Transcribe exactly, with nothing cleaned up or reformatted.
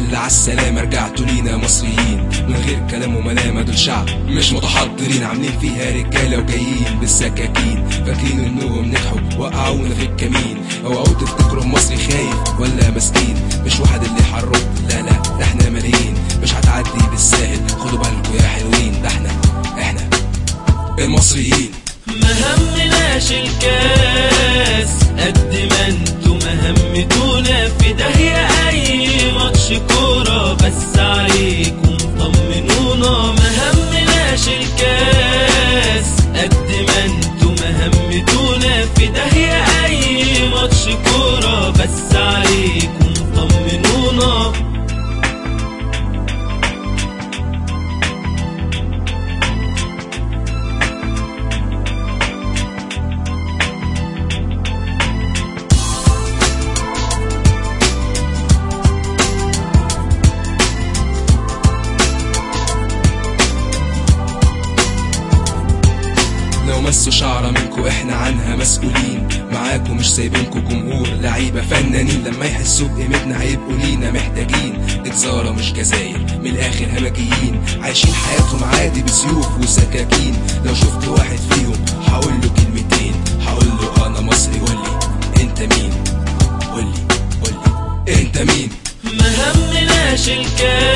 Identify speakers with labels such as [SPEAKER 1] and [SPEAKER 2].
[SPEAKER 1] لله عالسلامة رجعتوا لينا مصريين من غير كلام وملامة. دول شعب مش متحضرين عاملين فيها رجالة وجايين بالسكاكين فاكرين انهم نجحوا وقعونا في الكمين. اوعوا تفتكروا المصري خايف ولا مسكين مش واحد اللي حرب لا لا ده احنا ملايين مش هتعدي بالساهل خدوا بالكوا يا حلوين. ده احنا احنا المصريين
[SPEAKER 2] ما همناش الكاس قد ما انتوا ما همتونا في داهية اي ماتش كورة بس عليكم طمنونا. ما همناش الكاس قد ما انتوا ما همتونا في داهية اي ماتش كورة بس عليكم طمنونا.
[SPEAKER 1] لو مسوا شعرة منكو احنا عنها مسؤولين معاكو مش سايبينكو جمهور لعيبة فنانين لما يحسوا بقيمتنا هيبقوا لينا محتاجين. جزارة مش جزاير من الاخر همجيين عايشين حياتهم عادي بسيوف وسكاكين. لو شفت واحد فيهم هقوله كلمتين هقوله انا مصري قولي انت مين قولي قولي انت مين.
[SPEAKER 2] ما همناش الكاس